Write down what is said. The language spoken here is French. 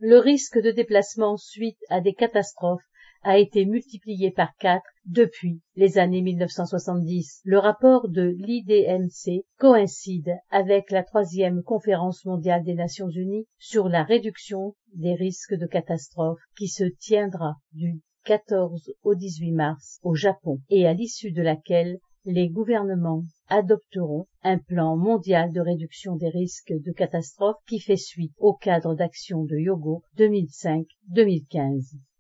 Le risque de déplacement suite à des catastrophes a été multiplié par 4 depuis les années 1970. Le rapport de l'IDMC coïncide avec la 3e conférence mondiale des Nations Unies sur la réduction des risques de catastrophes qui se tiendra du 14 au 18 mars au Japon et à l'issue de laquelle les gouvernements adopteront un plan mondial de réduction des risques de catastrophes qui fait suite au cadre d'action de Hyogo 2005-2015.